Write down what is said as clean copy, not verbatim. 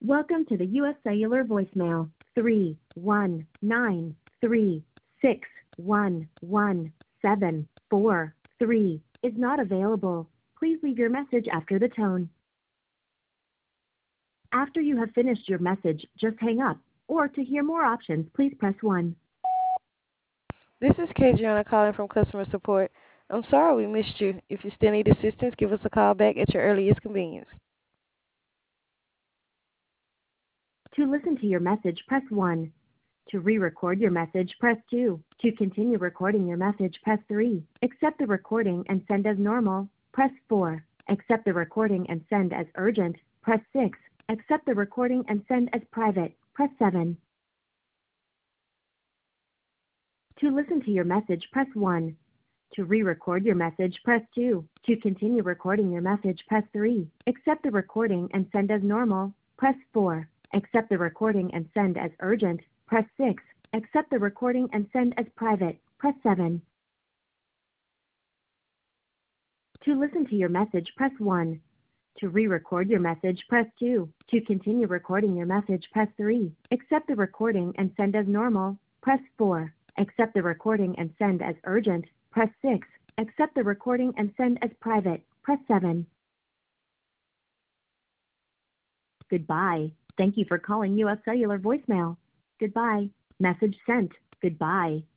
Welcome to the U.S. Cellular voicemail. 31936111743 is not available. Please leave your message after the tone. After you have finished your message, just hang up. Or to hear more options, please press 1. This is Kadriana calling from customer support. I'm sorry we missed you. If you still need assistance, give us a call back at your earliest convenience. To listen to your message, press 1. To re-record your message, press 2. To continue recording your message, press 3. Accept the recording and send as normal, press 4. Accept the recording and send as urgent, press 6. Accept the recording and send as private, press 7. To listen to your message, press 1. To re-record your message, press 2. To continue recording your message, press 3. Accept the recording and send as normal, press 4. Accept the recording and send as urgent, press 6. Accept the recording and send as private, press 7. To listen to your message, press 1. To re-record your message, press 2. To continue recording your message, press 3. Accept the recording and send as normal, press 4. Accept the recording and send as urgent, press 6. Accept the recording and send as private, press 7. Goodbye. Thank you for calling U.S. Cellular voicemail. Goodbye. Message sent. Goodbye.